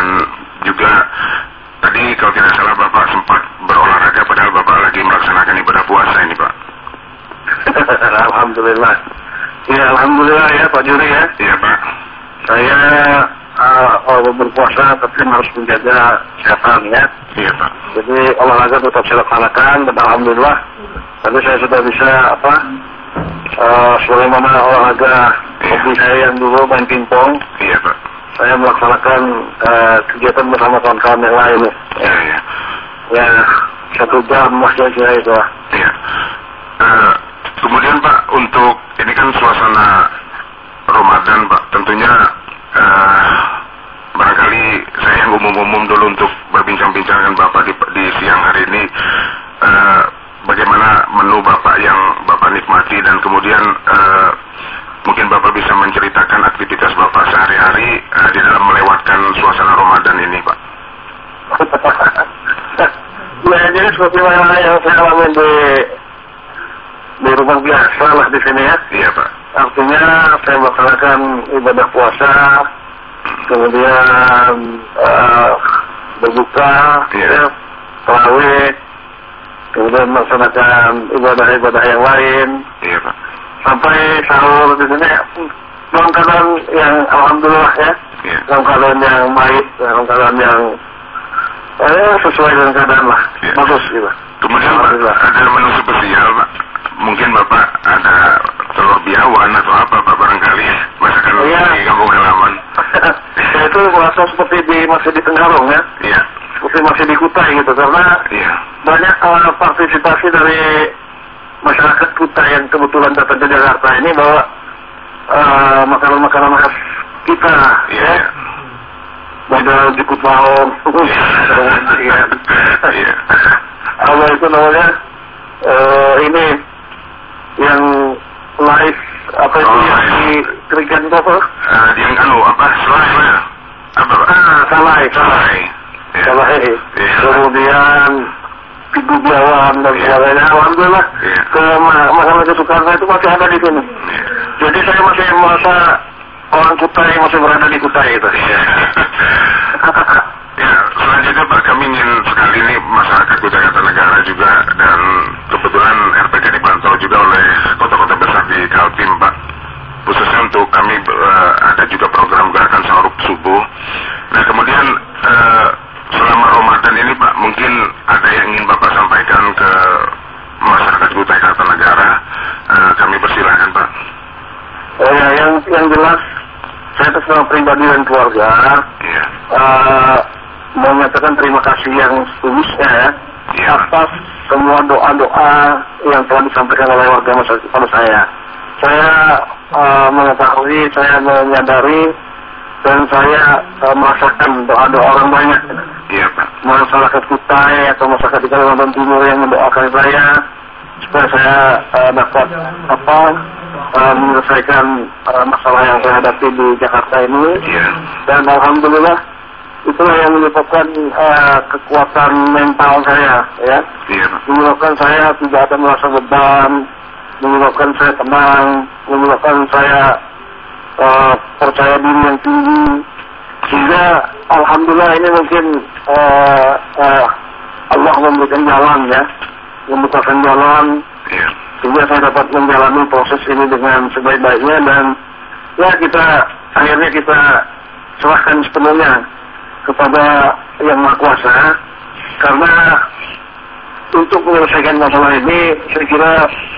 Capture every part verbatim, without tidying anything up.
dan juga tadi kalau tidak salah Bapak sempat berolahraga padahal Bapak lagi melaksanakan ibadah puasa ini Pak. Alhamdulillah. Ya Alhamdulillah ya Pak Juri ya. Iya Pak. Saya uh, berpuasa tapi harus menjaga kesehatan ya. Iya Pak. Jadi olahraga tetap saya laksanakan dan Alhamdulillah. Tadi saya sudah bisa apa? Uh, sebagaimana olahraga hobi saya yang dulu main pingpong. Iya Pak. Saya melaksanakan uh, kegiatan bersama kawan-kawan yang lain. Iya iya. Ya satu jam masih saya itu. Iya. Uh, kemudian Pak untuk ini kan suasana Ramadan Pak, tentunya uh, barangkali saya yang umum-umum dulu untuk berbincang-bincang dengan Bapak di, di siang hari ini. Uh, bagaimana menu Bapak yang Bapak nikmati dan kemudian uh, mungkin Bapak bisa menceritakan aktivitas Bapak sehari-hari uh, di dalam melewatkan suasana Ramadan ini Pak. Ya jadi seperti mana yang saya alami di di rumah biasa lah di sini ya. Iya Pak. Artinya saya melaksanakan ibadah puasa, kemudian uh, berbuka, iya. ya, tarawih, kemudian melaksanakan ibadah-ibadah yang lain. Iya Pak. Sampai sahur di sini dalam keadaan yang alhamdulillah ya, iya. dalam keadaan yang baik, dalam keadaan yang eh, sesuai dengan keadaan lah, iya. bagus gitu. Kemudian Pak, ada menu spesial Pak. Mungkin Bapak ada telur biawan atau apa Pak barangkali masakan iya. di kampung halaman. Saya itu merasa seperti di masih di Tenggarong ya. Iya. Seperti masih di Kutai gitu karena Iya. banyak uh, partisipasi dari masyarakat Kutai yang kebetulan datang ke Jakarta ini bawa uh, makanan-makanan khas kita. Iya. Ya. Model jukut lauk. Iya. Iya. Apa itu namanya? Uh, ini yang live apa itu Oh, yang iya. dikeringkan itu apa? Uh, yang anu apa selai ya? Apa Pak? Ah, salai, salai. Selai. Iya. Salai. Iya. Kemudian pigu biawan dan Iya. sebagainya. Alhamdulillah Iya. ke ma- makanan kesukaan saya itu masih ada di sini. Iya. Jadi saya masih merasa orang Kutai masih berada di Kutai itu. Iya. Ya, selanjutnya Pak, kami ingin sekali ini masyarakat Kutai Kartanegara juga dan kebetulan R P K dipantau juga oleh kota-kota besar di Kaltim Pak. Khususnya untuk kami uh, ada juga program gerakan sahur subuh. Nah kemudian uh, selama Ramadan ini Pak, mungkin ada yang ingin Bapak sampaikan ke masyarakat Kutai Kartanegara. Uh, kami persilahkan Pak. Oh ya, yang yang jelas saya atas nama pribadi dan keluarga Iya. uh, menyatakan terima kasih yang setulusnya ya, Iya. atas semua doa-doa yang telah disampaikan oleh warga masyarakat kepada saya. Saya uh, mengetahui, saya menyadari dan saya uh, merasakan doa-doa orang banyak. Iya Pak. Masyarakat Kutai atau masyarakat di Kalimantan Timur yang mendoakan saya supaya saya uh, dapat apa uh, menyelesaikan uh, masalah yang saya hadapi di Jakarta ini. Iya. Dan alhamdulillah itulah yang menyebabkan uh, kekuatan mental saya ya. Iya Pak. Menyebabkan saya tidak ada merasa beban, menyebabkan saya tenang, menyebabkan saya uh, percaya diri yang tinggi. Sehingga alhamdulillah ini mungkin uh, uh, Allah memberikan jalan ya, membukakan jalan Iya. sehingga saya dapat menjalani proses ini dengan sebaik-baiknya dan ya kita akhirnya kita serahkan sepenuhnya kepada Yang Maha Kuasa karena untuk menyelesaikan masalah ini saya kira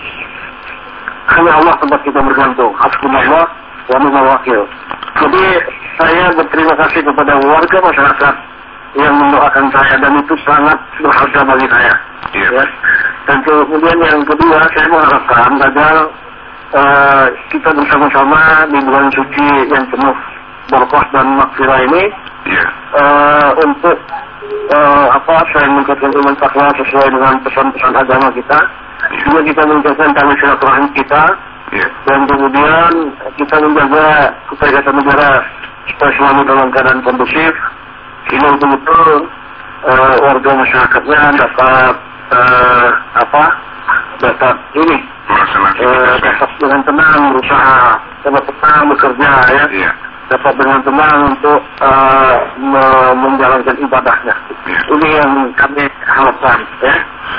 hanya Allah tempat kita bergantung. Hasbunallah wa ni'mal wakil. Jadi saya berterima kasih kepada warga masyarakat yang mendoakan saya dan itu sangat berharga bagi saya. Iya. Ya. Dan kemudian yang kedua saya mengharapkan agar uh, kita bersama-sama di bulan suci yang penuh berkah dan maghfirah ini Iya. uh, untuk uh, apa saya mengucapkan iman takwa sesuai dengan pesan-pesan agama kita. Juga kita mengucapkan tali silaturahmi kita. Iya. Dan kemudian kita menjaga Kutai Kartanegara supaya selalu dalam keadaan kondusif. Ini betul-betul uh, warga masyarakatnya dapat uh, apa? Dapat ini Melaksanakan uh, aktivitas ya. dapat dengan tenang berusaha, dapat tenang bekerja ya. Iya. dapat dengan tenang untuk uh, menjalankan ibadahnya. Ini yang kami harapkan, ya.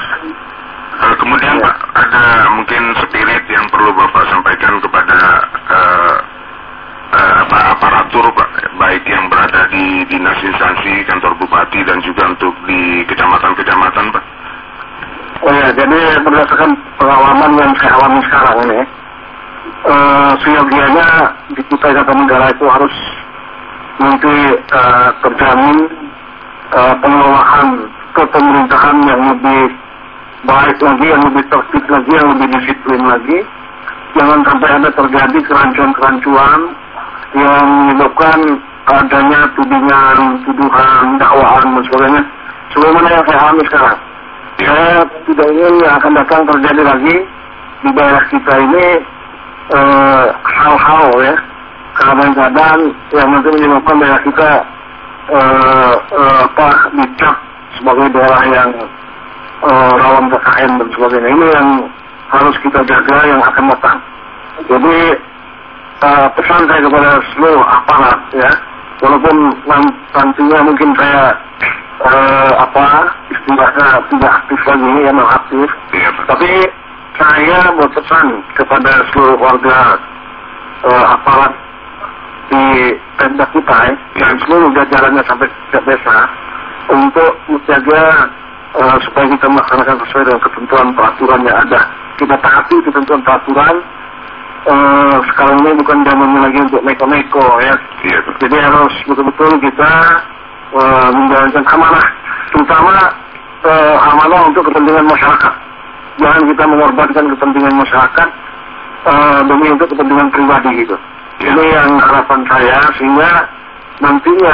Uh, kemudian Pak, ada mungkin spirit yang perlu Bapak sampaikan kepada uh, uh, apa, aparatur Pak, baik yang berada di dinas instansi kantor bupati dan juga untuk di kecamatan-kecamatan Pak. Oh ya, jadi berdasarkan pengalaman yang saya alami sekarang ini, uh, seyogianya di Kutai Kartanegara itu harus nanti uh, terjamin uh, pengelolaan kepemerintahan yang lebih baik lagi, yang lebih tertib lagi, yang lebih disiplin lagi. Jangan sampai ada terjadi kerancuan-kerancuan yang menyebabkan adanya tudingan, tuduhan, dakwaan dan sebagainya. Sebagaimana yang saya alami sekarang. Saya tidak ingin yang akan datang terjadi lagi di daerah kita ini eh, hal-hal ya, keadaan-keadaan yang nanti menyebabkan daerah kita eh, eh, apa dicap sebagai daerah yang eh, rawan K K N dan sebagainya. Ini yang harus kita jaga yang akan datang. Jadi eh, pesan saya kepada seluruh aparat ya, walaupun nantinya mungkin saya Uh, apa istilahnya tidak aktif lagi ya, non aktif, ya, tapi saya berpesan kepada seluruh warga uh, aparat di Pemda Kutai ya, dan seluruh jajarannya sampai ke desa untuk menjaga uh, supaya kita melaksanakan sesuai dengan ketentuan peraturan yang ada. Kita taati ketentuan peraturan. Uh, sekarang ini bukan zamannya lagi untuk neko-neko ya. ya. Jadi harus betul-betul kita Uh, menjalankan amanah, terutama uh, amanah untuk kepentingan masyarakat. Jangan kita mengorbankan kepentingan masyarakat uh, demi untuk kepentingan pribadi gitu. Ya. Ini yang harapan saya, sehingga nantinya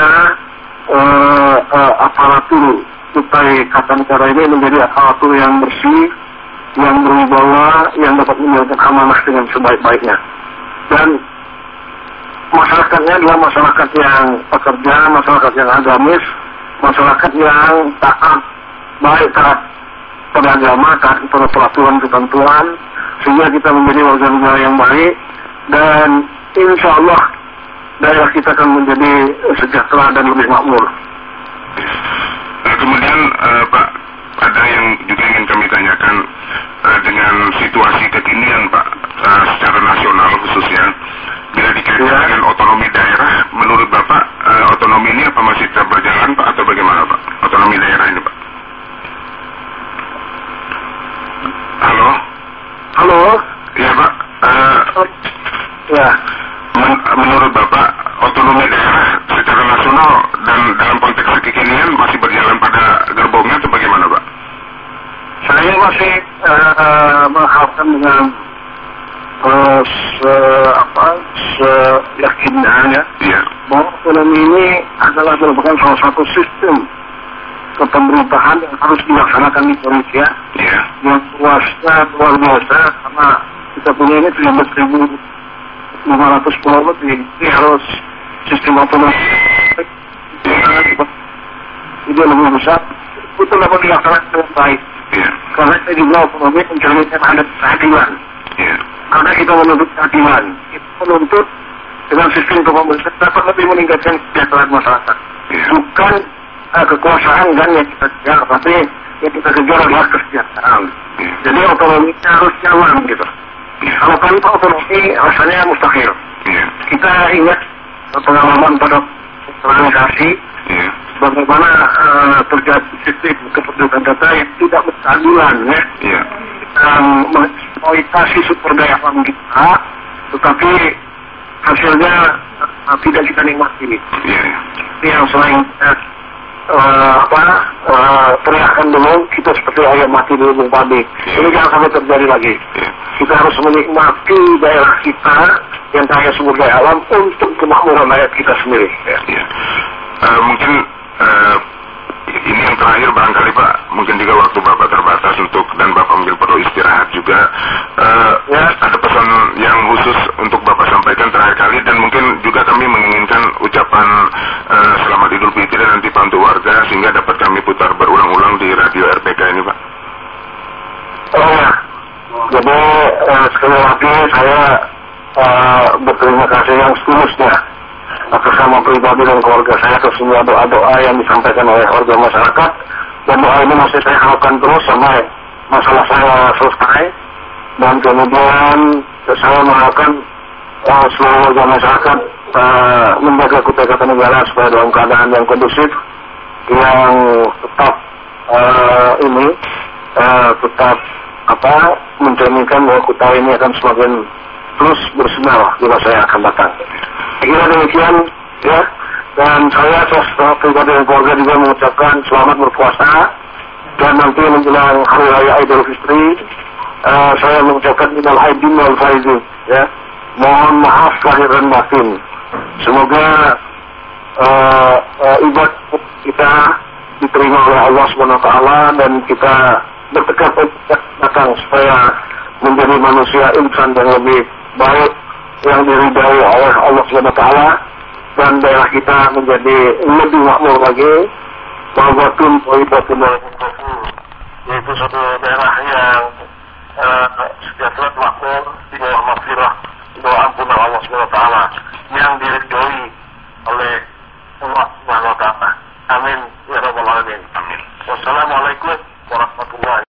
uh, uh, aparatur Kutai Kartanegara ini menjadi aparatur yang bersih, yang berwibawa, yang dapat menjalankan amanah dengan sebaik-baiknya. Dan masyarakatnya adalah masyarakat yang pekerja, masyarakat yang agamis, masyarakat yang taat, baik taat pada agama, taat pada peraturan ketentuan, sehingga kita menjadi warga negara yang baik, dan insya Allah daerah kita akan menjadi sejahtera dan lebih makmur. Nah, kemudian uh, Pak, ada yang juga ingin kami tanyakan uh, dengan situasi kekinian Pak, uh, secara nasional khususnya. Bila dikaitkan ya. dengan otonomi daerah, menurut Bapak uh, otonomi ini apa masih tetap berjalan Pak atau bagaimana Pak? Otonomi daerah ini Pak. Halo? Halo? Ya Pak. Uh, ya. Men- menurut Bapak otonomi daerah secara nasional dan dalam konteks kekinian masih berjalan pada gerbongnya atau bagaimana Pak? Saya masih uh, mengharapkan dengan Uh, se apa seyakinnya ya, bahwa otonomi ini adalah merupakan salah satu sistem kepemerintahan yang harus dilaksanakan di Indonesia ya, yang luasnya luar biasa, karena kita punya ini tiga belas ribu lima ratus pulau lebih. Ini harus sistem otonomi itu lebih besar, itu dapat dilaksanakan dengan baik ya. Karena saya juga otonomi mencerminkan ada keadilan ya. Karena kita menuntut keadilan, kita menuntut dengan sistem kepemerintahan dapat lebih meningkatkan kesejahteraan masyarakat. Ya. Bukan uh, kekuasaan kan yang kita kejar, tapi yang kita kejar adalah kesejahteraan. Ya. Jadi otonomi harus jalan gitu. Ya. Kalau tanpa otonomi rasanya mustahil. Ya. Kita ingat pengalaman pada transaksi, Ya. bagaimana uh, terjadi sistem kependudukan data yang tidak berkeadilan ya. Ya. Um, mengeksploitasi sumber daya alam kita, tetapi hasilnya uh, tidak kita nikmati. Ya. Ini yang selain uh, uh, apa uh, teriakan dulu kita seperti ayam mati di lubang padi. Ini jangan sampai terjadi lagi. Ya. Kita harus menikmati daerah kita yang kaya sumber daya alam untuk kemakmuran rakyat kita sendiri. Ya. Ya. Uh, mungkin uh, ini yang terakhir barangkali Pak, mungkin juga waktu Bapak terbatas untuk dan Bapak mungkin perlu istirahat juga. Uh, ya. Ada pesan yang khusus untuk Bapak sampaikan terakhir kali, dan mungkin juga kami menginginkan ucapan uh, selamat Idul Fitri nanti Pak untuk warga sehingga dapat kami putar berulang-ulang di radio R P K ini Pak. Oh ya, jadi uh, sekali lagi saya uh, berterima kasih yang setulusnya atas nama pribadi dan keluarga saya ke semua doa-doa yang disampaikan oleh warga masyarakat, dan doa ini masih saya harapkan terus sampai masalah saya selesai. Dan kemudian saya mengharapkan uh, seluruh warga masyarakat uh, menjaga Kutai Kartanegara supaya dalam keadaan yang kondusif, yang tetap uh, ini uh, tetap apa mencerminkan bahwa Kutai ini akan semakin terus bersinar di masa yang akan datang. Saya kira demikian ya, dan saya sebagai pribadi dan keluarga juga mengucapkan selamat berpuasa, dan nanti menjelang Hari Raya Idul Fitri uh, saya mengucapkan minal aidin wal faizin ya, mohon maaf lahir dan batin. Semoga uh, uh, ibadah kita diterima oleh Allah Subhanahu wa taala, dan kita bertekad untuk datang supaya menjadi manusia insan yang lebih baik, yang diridhai oleh Allah Subhanahu wa taala, dan daerah kita menjadi lebih makmur lagi. Bahwatun Toibatun yaitu suatu daerah yang uh, sejahtera, makmur, di bawah maghfirah, di bawah ampunan Allah Subhanahu wa taala, yang di